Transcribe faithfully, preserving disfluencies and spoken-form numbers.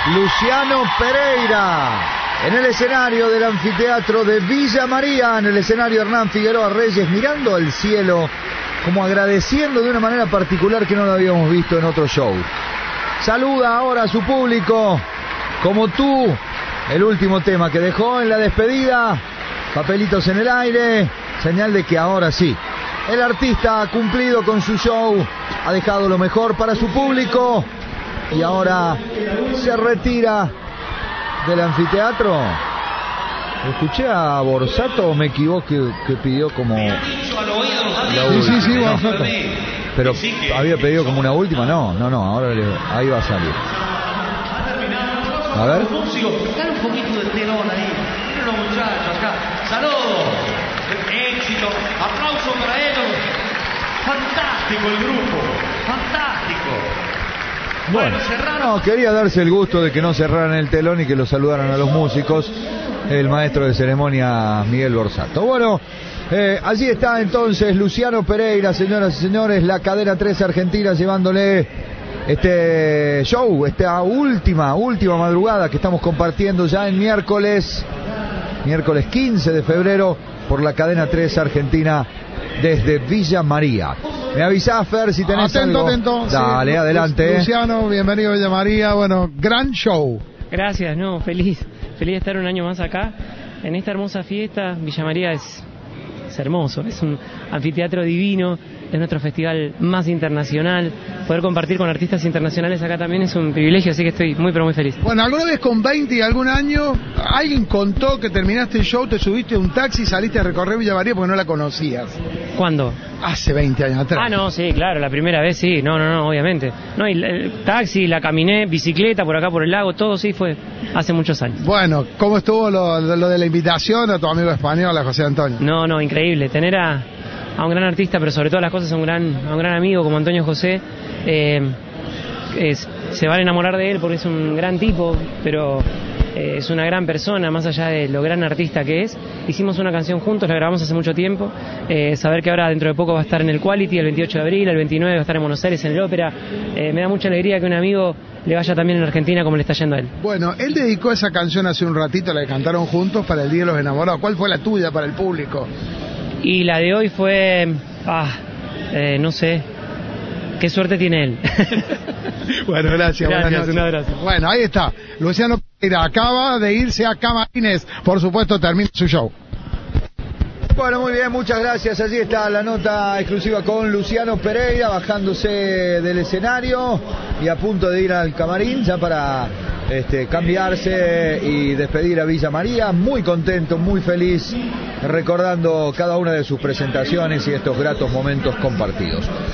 Luciano Pereira en el escenario del anfiteatro de Villa María, en el escenario Hernán Figueroa Reyes, mirando al cielo, como agradeciendo de una manera particular que no lo habíamos visto en otro show. Saluda ahora a su público, como tú, el último tema que dejó en la despedida, papelitos en el aire, señal de que ahora sí, el artista ha cumplido con su show, ha dejado lo mejor para su público y ahora se retira del anfiteatro. ¿Escuché a Borsato o me equivoqué que pidió como la Sí, sí, sí, Borsato. Pero había pedido como una última, no, no, no, ahora le, ahí va a salir. A ver. Músicos, dale un poquito de telón ahí. Miren los muchachos acá. Saludos. Éxito. Aplauso para ellos. Fantástico el grupo. Fantástico. Bueno, no, quería darse el gusto de que no cerraran el telón y que lo saludaran a los músicos, el maestro de ceremonia Miguel Borsato. Bueno, eh, allí está entonces Luciano Pereira, señoras y señores, la cadena tres Argentina llevándole este show, esta última, última madrugada que estamos compartiendo ya en miércoles, miércoles quince de febrero por la cadena tres Argentina desde Villa María. Me avisás, Fer, si tenés atento, algo. Atento, Dale, sí, adelante. Luciano, bienvenido a Villa María. Bueno, gran show. Gracias, no, feliz. Feliz de estar un año más acá, en esta hermosa fiesta. Villa María es, es hermoso, es un anfiteatro divino, es nuestro festival más internacional. Poder compartir con artistas internacionales acá también es un privilegio, así que estoy muy pero muy feliz. Bueno, ¿alguna vez con veinte y algún año alguien contó que terminaste el show, te subiste a un taxi y saliste a recorrer Villa María porque no la conocías? ¿Cuándo? Hace veinte años atrás. Ah, no, sí, claro, la primera vez sí, no, no, no, obviamente. No, y el taxi, la caminé, bicicleta por acá por el lago, todo sí fue hace muchos años. Bueno, ¿cómo estuvo lo, lo de la invitación a tu amigo español, a José Antonio? No, no, increíble, tener a, a un gran artista, pero sobre todas las cosas a un gran, a un gran amigo como Antonio José, eh, es, se van a enamorar de él porque es un gran tipo, pero eh, es una gran persona, más allá de lo gran artista que es. Hicimos una canción juntos, la grabamos hace mucho tiempo, eh, saber que ahora dentro de poco va a estar en el Quality, el veintiocho de abril, el veintinueve va a estar en Buenos Aires en el Ópera, eh, me da mucha alegría que un amigo le vaya también en Argentina como le está yendo a él. Bueno, él dedicó esa canción hace un ratito, la que cantaron juntos para el Día de los Enamorados. ¿Cuál fue la tuya para el público? Y la de hoy fue, ah, eh, no sé, qué suerte tiene él. Bueno, gracias. Gracias, un abrazo. Bueno, ahí está. Luciano Pereira acaba de irse a Camarines. Por supuesto, termina su show. Bueno, muy bien, muchas gracias. Allí está la nota exclusiva con Luciano Pereira, bajándose del escenario y a punto de ir al camarín ya para este, cambiarse y despedir a Villa María. Muy contento, muy feliz, recordando cada una de sus presentaciones y estos gratos momentos compartidos.